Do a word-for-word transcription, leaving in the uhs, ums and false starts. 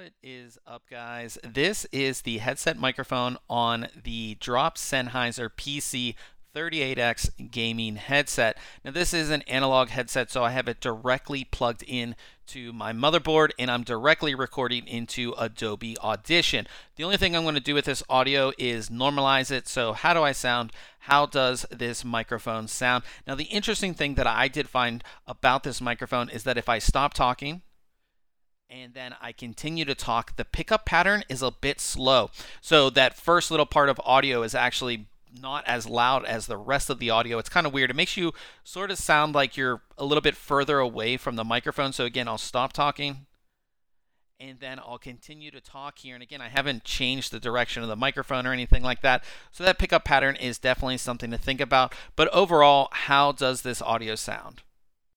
What is up, guys? This is the headset microphone on the Drop Sennheiser P C thirty-eight X gaming headset. Now, this is an analog headset, so I have it directly plugged in to my motherboard, and I'm directly recording into Adobe Audition. The only thing I'm going to do with this audio is normalize it. So how do I sound? How does this microphone sound? Now, the interesting thing that I did find about this microphone is that if I stop talking, and then I continue to talk, the pickup pattern is a bit slow. So that first little part of audio is actually not as loud as the rest of the audio. It's kind of weird. It makes you sort of sound like you're a little bit further away from the microphone. So again, I'll stop talking, and then I'll continue to talk here. And again, I haven't changed the direction of the microphone or anything like that. So that pickup pattern is definitely something to think about. But overall, how does this audio sound?